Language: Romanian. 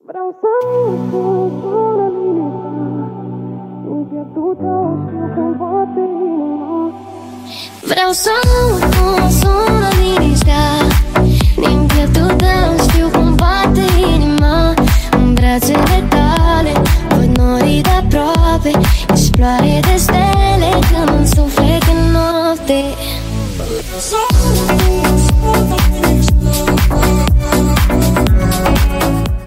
Vreau să nu sună liniștea, nu pierdută, știu cum bate inima. Vreau să nu sună liniștea, din pieptul tău știu cum bate inima. În brațele tale văd norii de aproape, ești ploaie de stele când îmi suflet în noapte.